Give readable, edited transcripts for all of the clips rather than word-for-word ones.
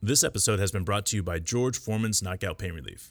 This episode has been brought to you by George Foreman's Knockout Pain Relief.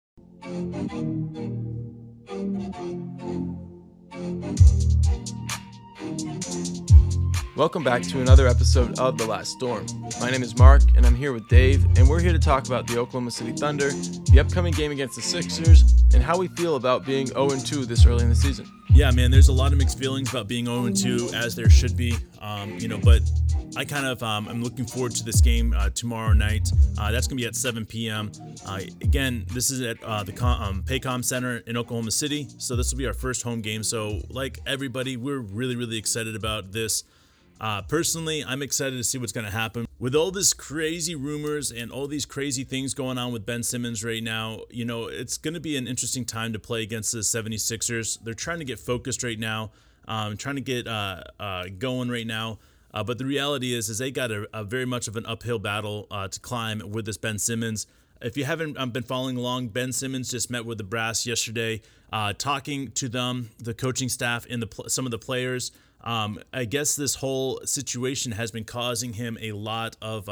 Welcome back to another episode of The Last Storm. My name is Mark, and I'm here with Dave, and we're here to talk about the Oklahoma City Thunder, the upcoming game against the Sixers, and how we feel about being 0-2 this early in the season. Yeah, man, there's a lot of mixed feelings about being 0-2, as there should be, but I I'm looking forward to this game tomorrow night. That's going to be at 7 p.m. Again, this is at the Paycom Center in Oklahoma City, so this will be our first home game. So, like everybody, we're really, really excited about this. Personally, I'm excited to see what's going to happen. With all this crazy rumors and all these crazy things going on with Ben Simmons right now, it's going to be an interesting time to play against the 76ers. They're trying to get focused right now, trying to get going right now. But the reality is they got a very much of an uphill battle to climb with this Ben Simmons. If you haven't been following along, Ben Simmons just met with the brass yesterday, talking to them, the coaching staff, and some of the players. I guess this whole situation has been causing him a lot of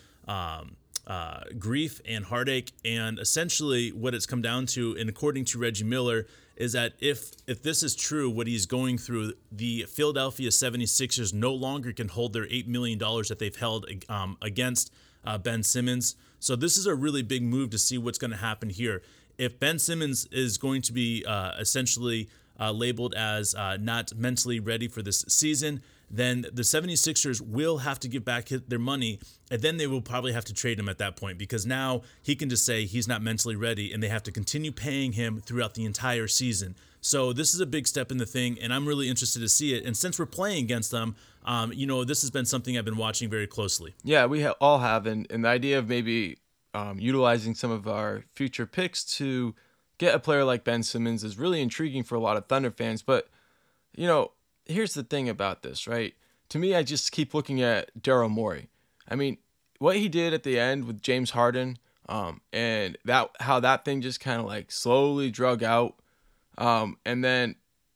grief and heartache. And essentially what it's come down to, and according to Reggie Miller, is that if this is true, what he's going through, the Philadelphia 76ers no longer can hold their $8 million that they've held against Ben Simmons. So this is a really big move to see what's going to happen here. If Ben Simmons is going to be essentially labeled as not mentally ready for this season, then the 76ers will have to give back their money, and then they will probably have to trade him at that point, because now he can just say he's not mentally ready, and they have to continue paying him throughout the entire season. So this is a big step in the thing, and I'm really interested to see it. And since we're playing against them, this has been something I've been watching very closely. Yeah, we all have, and the idea of maybe utilizing some of our future picks to get a player like Ben Simmons is really intriguing for a lot of Thunder fans. But, here's the thing about this, right? To me, I just keep looking at Daryl Morey. I mean, what he did at the end with James Harden, and how that thing just kind of like slowly drug out. And then,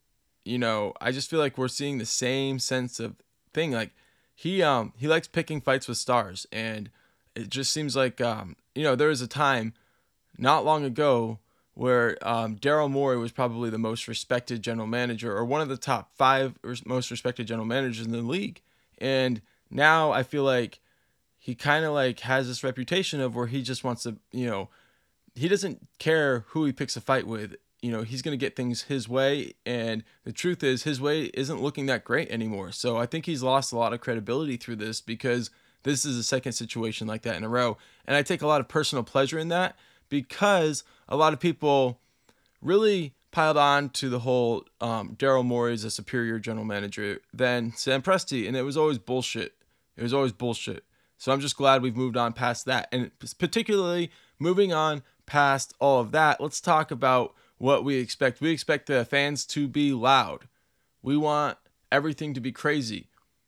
I just feel like we're seeing the same sense of thing. Like he likes picking fights with stars, and it just seems like, there was a time not long ago where Daryl Morey was probably the most respected general manager, or one of the top 5 most respected general managers in the league. And now I feel like he kind of like has this reputation of where he just wants to, he doesn't care who he picks a fight with. He's going to get things his way. And the truth is his way isn't looking that great anymore. So I think he's lost a lot of credibility through this, because this is the second situation like that in a row. And I take a lot of personal pleasure in that, because a lot of people really piled on to the whole Daryl Morey is a superior general manager than Sam Presti, and it was always bullshit. So I'm just glad we've moved on past that. And particularly moving on past all of that, let's talk about what we expect. We expect the fans to be loud. We want everything to be crazy.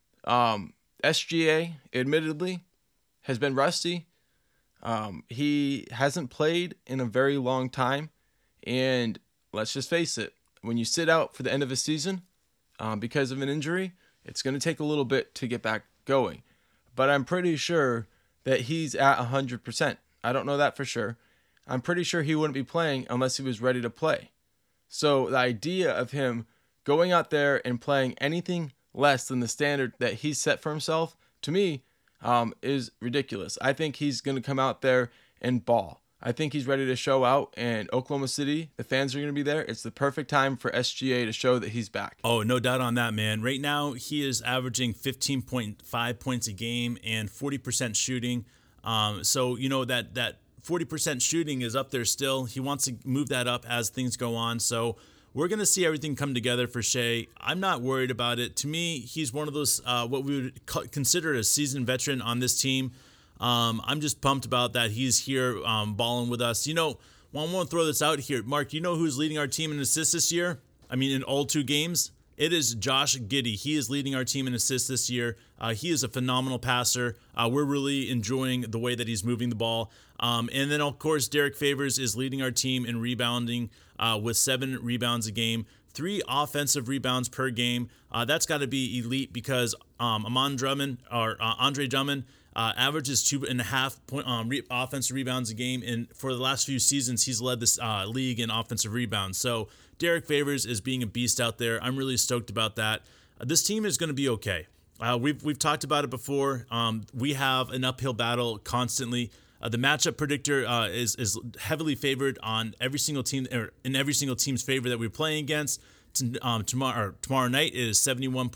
SGA, admittedly, has been rusty. He hasn't played in a very long time, and let's just face it, when you sit out for the end of a season because of an injury, it's going to take a little bit to get back going. But I'm pretty sure that he's at 100%. I don't know that for sure. I'm pretty sure he wouldn't be playing unless he was ready to play. So the idea of him going out there and playing anything less than the standard that he's set for himself, to me, is ridiculous. I think he's going to come out there and ball. I think he's ready to show out, and Oklahoma City, the fans are going to be there. It's the perfect time for SGA to show that he's back. Oh, no doubt on that, man. Right now, he is averaging 15.5 points a game and 40% shooting. So, that 40% shooting is up there still. He wants to move that up as things go on. So we're going to see everything come together for Shai. I'm not worried about it. To me, he's one of those, what we would consider a seasoned veteran on this team. I'm just pumped about that. He's here balling with us. I want to throw this out here. Mark, who's leading our team in assists this year? I mean, in all 2 games? It is Josh Giddey. He is leading our team in assists this year. He is a phenomenal passer. We're really enjoying the way that he's moving the ball. And then, of course, Derek Favors is leading our team in rebounding with 7 rebounds a game, 3 offensive rebounds per game. That's got to be elite, because Andre Drummond averages 2.5 point offensive rebounds a game, and for the last few seasons, he's led this league in offensive rebounds. So Derek Favors is being a beast out there. I'm really stoked about that. This team is going to be okay. We've talked about it before. We have an uphill battle constantly. The matchup predictor is heavily favored on every single team, or in every single team's favor that we're playing against. Tomorrow night, it is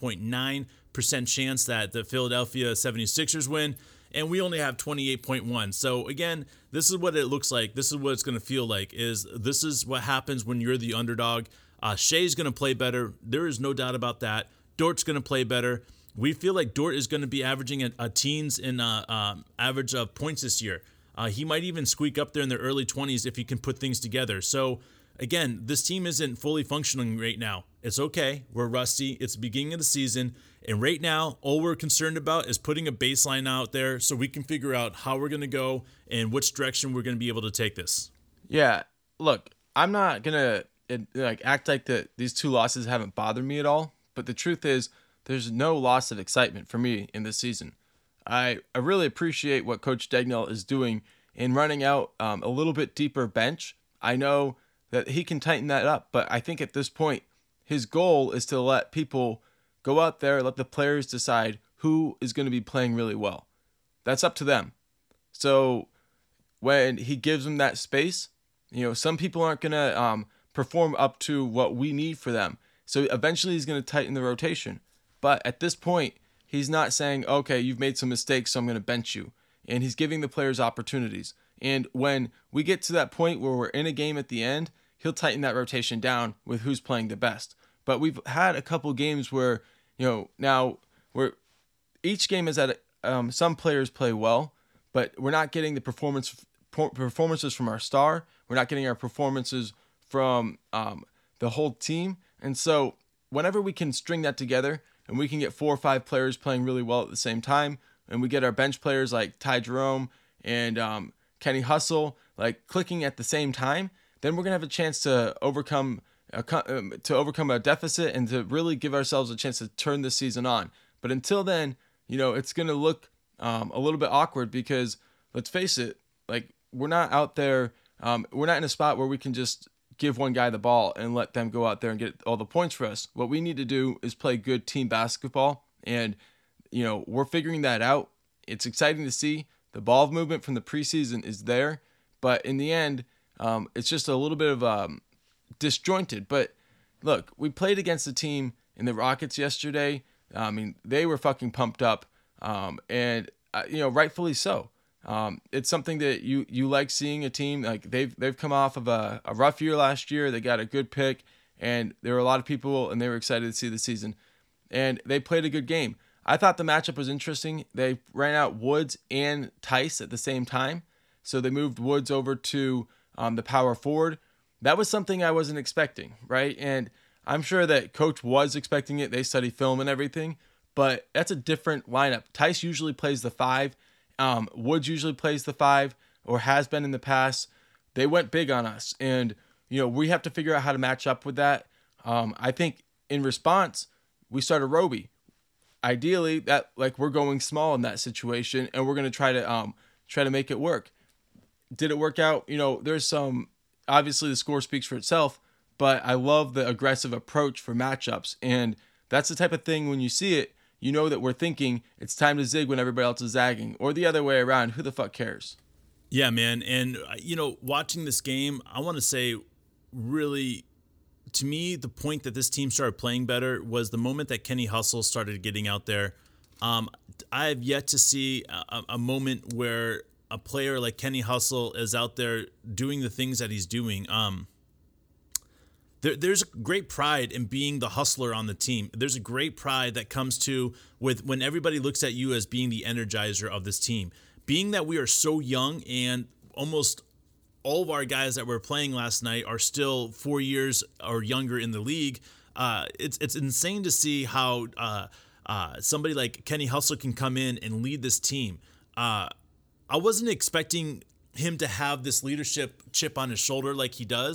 71.9% chance that the Philadelphia 76ers win, and we only have 28.1. So again, this is what it looks like. This is what it's going to feel like. This is what happens when you're the underdog. Shea's going to play better. There is no doubt about that. Dort's going to play better. We feel like Dort is going to be averaging a teens in average of points this year. He might even squeak up there in the early 20s if he can put things together. So again, this team isn't fully functioning right now. It's okay. We're rusty. It's the beginning of the season. And right now, all we're concerned about is putting a baseline out there so we can figure out how we're going to go and which direction we're going to be able to take this. Yeah, look, I'm not going to act like these 2 losses haven't bothered me at all. But the truth is, there's no loss of excitement for me in this season. I really appreciate what Coach Daigneault is doing in running out a little bit deeper bench. I know that he can tighten that up, but I think at this point, his goal is to let people go out there, let the players decide who is going to be playing really well. That's up to them. So when he gives them that space, some people aren't going to perform up to what we need for them. So eventually he's going to tighten the rotation. But at this point, he's not saying, okay, you've made some mistakes, so I'm going to bench you. And he's giving the players opportunities. And when we get to that point where we're in a game at the end, he'll tighten that rotation down with who's playing the best. But we've had a couple games where, now each game is at some players play well, but we're not getting the performances from our star. We're not getting our performances from the whole team. And so whenever we can string that together and we can get 4 or 5 players playing really well at the same time, and we get our bench players like Ty Jerome and Kenny Hustle clicking at the same time, then we're going to have a chance to overcome a deficit and to really give ourselves a chance to turn this season on. But until then, it's going to look a little bit awkward because, let's face it, we're not out there, we're not in a spot where we can just give one guy the ball and let them go out there and get all the points for us. What we need to do is play good team basketball, and we're figuring that out. It's exciting to see. The ball movement from the preseason is there, but in the end, it's just a little bit of disjointed. But look, we played against a team in the Rockets yesterday. I mean, they were fucking pumped up, and rightfully so. It's something that you like seeing a team they've come off of a rough year last year. They got a good pick, and there were a lot of people, and they were excited to see the season, and they played a good game. I thought the matchup was interesting. They ran out Woods and Tice at the same time, so they moved Woods over to the power forward. That was something I wasn't expecting, right? And I'm sure that Coach was expecting it. They study film and everything, but that's a different lineup. Tice usually plays the 5. Woods usually plays the 5 or has been in the past. They went big on us, and we have to figure out how to match up with that. I think in response, we started Roby. Ideally, that we're going small in that situation, and we're going to try to make it work. Did it work out? There's some, obviously the score speaks for itself, but I love the aggressive approach for matchups, and that's the type of thing when you see it, that we're thinking it's time to zig when everybody else is zagging, or the other way around. Who the fuck cares? Yeah, man. And, watching this game, I want to say really, to me, the point that this team started playing better was the moment that Kenny Hustle started getting out there. I have yet to see a moment where a player like Kenny Hustle is out there doing the things that he's doing. There's great pride in being the hustler on the team. There's a great pride that comes with when everybody looks at you as being the energizer of this team. Being that we are so young, and almost all of our guys that were playing last night are still 4 years or younger in the league, it's insane to see how somebody like Kenny Hustle can come in and lead this team. I wasn't expecting him to have this leadership chip on his shoulder like he does.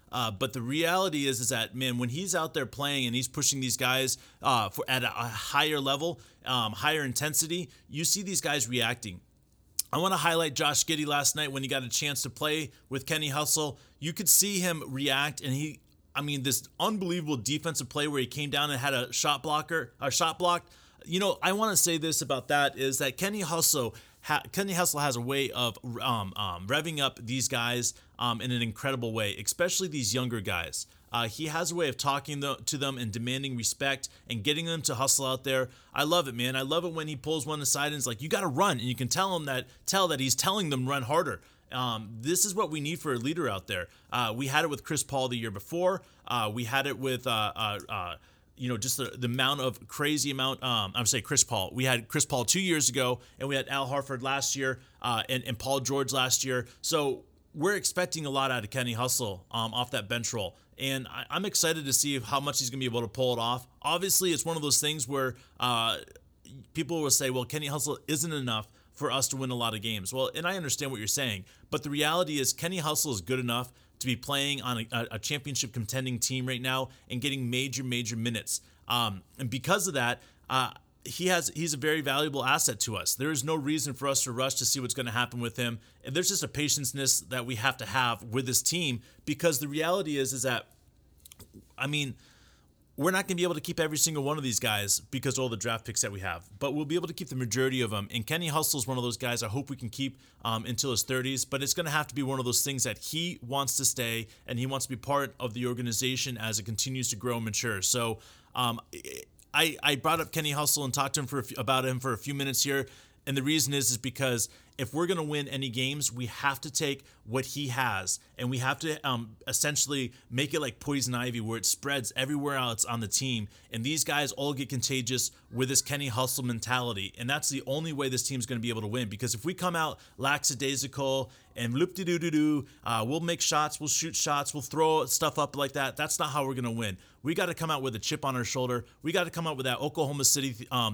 But the reality is that, man, when he's out there playing and he's pushing these guys at a higher level, higher intensity, you see these guys reacting. I want to highlight Josh Giddey last night when he got a chance to play with Kenny Hustle. You could see him react, and this unbelievable defensive play where he came down and had a shot blocked. I want to say this about that is that Kenny Hustle has a way of revving up these guys in an incredible way, especially these younger guys. He has a way of talking to them and demanding respect and getting them to hustle out there. I love it, man. I love it when he pulls one aside and is like, "You got to run," and you can tell that he's telling them run harder. This is what we need for a leader out there. We had it with Chris Paul the year before. We had it with just the amount of crazy amount. I'm saying Chris Paul. We had Chris Paul 2 years ago, and we had Al Horford last year, and Paul George last year. So we're expecting a lot out of Kenny Hustle off that bench role. And I'm excited to see how much he's going to be able to pull it off. Obviously, it's one of those things where people will say, well, Kenny Hustle isn't enough for us to win a lot of games. Well, and I understand what you're saying. But the reality is Kenny Hustle is good enough to be playing on a championship contending team right now and getting major minutes. And because of that, he's a very valuable asset to us. There is no reason for us to rush to see what's going to happen with him. And there's just a patience that we have to have with this team, because the reality is that, we're not going to be able to keep every single one of these guys because of all the draft picks that we have, but we'll be able to keep the majority of them. And Kenny Hustle is one of those guys I hope we can keep until his 30s, but it's going to have to be one of those things that he wants to stay and he wants to be part of the organization as it continues to grow and mature. So I brought up Kenny Hustle and talked to him about him for a few minutes here. And the reason is because if we're going to win any games, we have to take what he has and we have to essentially make it like poison ivy where it spreads everywhere else on the team. And these guys all get contagious with this Kenny Hustle mentality. And that's the only way this team's going to be able to win. Because if we come out lackadaisical and loop-de-doo-doo-doo, we'll make shots, we'll shoot shots, we'll throw stuff up like that. That's not how we're going to win. We got to come out with a chip on our shoulder. We got to come out with that Oklahoma City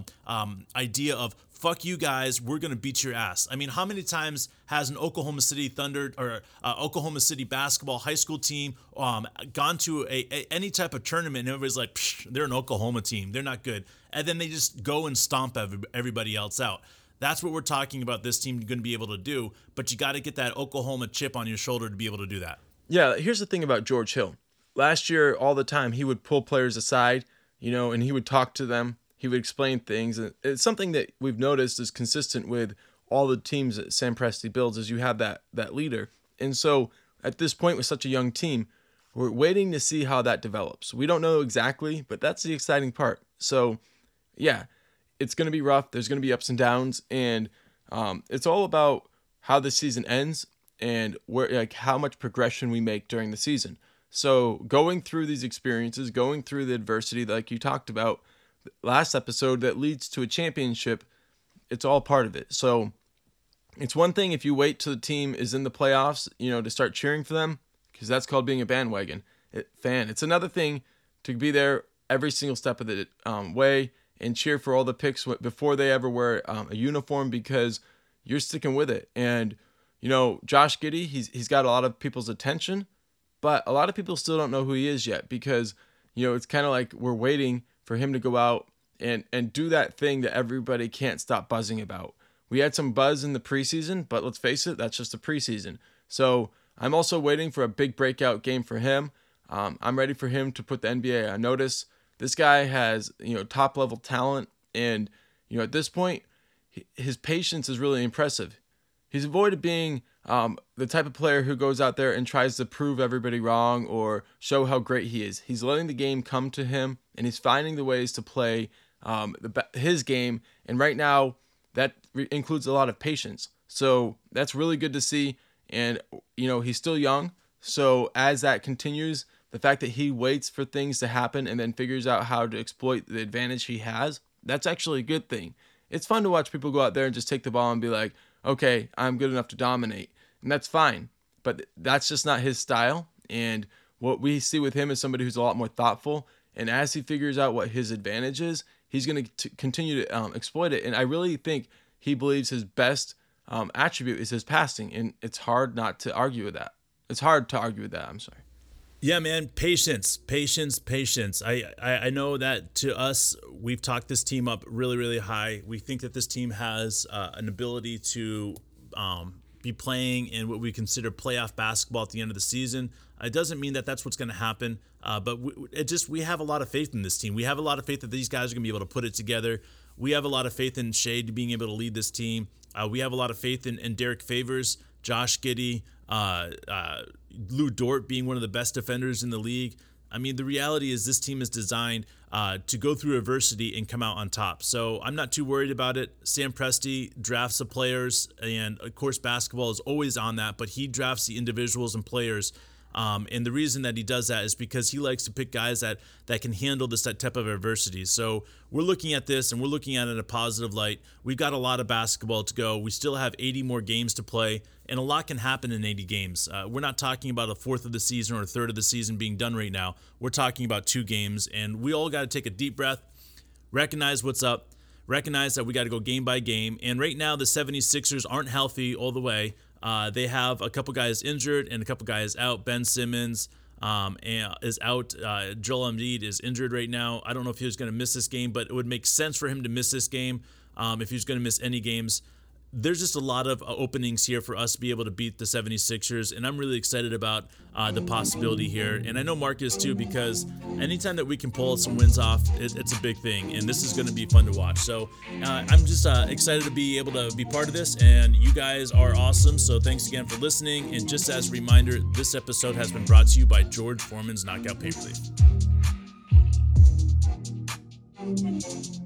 idea of, fuck you guys, we're going to beat your ass. I mean, how many times has an Oklahoma City Thunder or Oklahoma City basketball high school team gone to any type of tournament and everybody's like, they're an Oklahoma team, they're not good. And then they just go and stomp everybody else out. That's what we're talking about this team going to be able to do, but you got to get that Oklahoma chip on your shoulder to be able to do that. Yeah, here's the thing about George Hill. Last year, all the time, he would pull players aside, and he would talk to them. He would explain things. And it's something that we've noticed is consistent with all the teams that Sam Presti builds, is you have that leader. And so at this point with such a young team, we're waiting to see how that develops. We don't know exactly, but that's the exciting part. So yeah, it's going to be rough. There's going to be ups and downs. And it's all about how the season ends and how much progression we make during the season. So going through these experiences, going through the adversity like you talked about last episode that leads to a championship, it's all part of it. So it's one thing if you wait till the team is in the playoffs, to start cheering for them, because that's called being a bandwagon fan. It's another thing to be there every single step of the way and cheer for all the picks before they ever wear a uniform, because you're sticking with it. And Josh Giddey, he's got a lot of people's attention, but a lot of people still don't know who he is yet, because it's kind of like we're waiting for him to go out and do that thing that everybody can't stop buzzing about. We had some buzz in the preseason, but let's face it, that's just the preseason. So I'm also waiting for a big breakout game for him. I'm ready for him to put the NBA on notice. This guy has, top level talent. And, at this point, his patience is really impressive. He's avoided being the type of player who goes out there and tries to prove everybody wrong or show how great he is. He's letting the game come to him, and he's finding the ways to play his game. And right now, that includes a lot of patience. So that's really good to see. And, he's still young. So as that continues, the fact that he waits for things to happen and then figures out how to exploit the advantage he has, that's actually a good thing. It's fun to watch people go out there and just take the ball and be like, okay, I'm good enough to dominate. And that's fine. But that's just not his style. And what we see with him is somebody who's a lot more thoughtful. And as he figures out what his advantage is, he's going to continue to exploit it. And I really think he believes his best attribute is his passing. And it's hard not to argue with that. I'm sorry. Yeah, man, patience, patience, patience. I know that to us, we've talked this team up really, really high. We think that this team has an ability to be playing in what we consider playoff basketball at the end of the season. It doesn't mean that that's what's going to happen, but we have a lot of faith in this team. We have a lot of faith that these guys are going to be able to put it together. We have a lot of faith in Shade being able to lead this team. We have a lot of faith in Derek Favors, Josh Giddey, Lou Dort being one of the best defenders in the league. I mean, the reality is this team is designed to go through adversity and come out on top. So I'm not too worried about it. Sam Presti drafts the players, and of course basketball is always on that, but he drafts the individuals and players. And the reason that he does that is because he likes to pick guys that can handle this type of adversity. So we're looking at this and we're looking at it in a positive light. We've got a lot of basketball to go. We still have 80 more games to play, and a lot can happen in 80 games. We're not talking about a fourth of the season or a third of the season being done right now. We're talking about 2 games, and we all got to take a deep breath, recognize what's up, recognize that we got to go game by game. And right now the 76ers aren't healthy all the way. They have a couple guys injured and a couple guys out. Ben Simmons is out. Joel Embiid is injured right now. I don't know if he was going to miss this game, but it would make sense for him to miss this game if he was going to miss any games. There's just a lot of openings here for us to be able to beat the 76ers, and I'm really excited about the possibility here. And I know Mark is too, because anytime that we can pull some wins off, it's a big thing, and this is going to be fun to watch. So I'm just excited to be able to be part of this, and you guys are awesome. So thanks again for listening. And just as a reminder, this episode has been brought to you by George Foreman's Knockout Paper Leaf.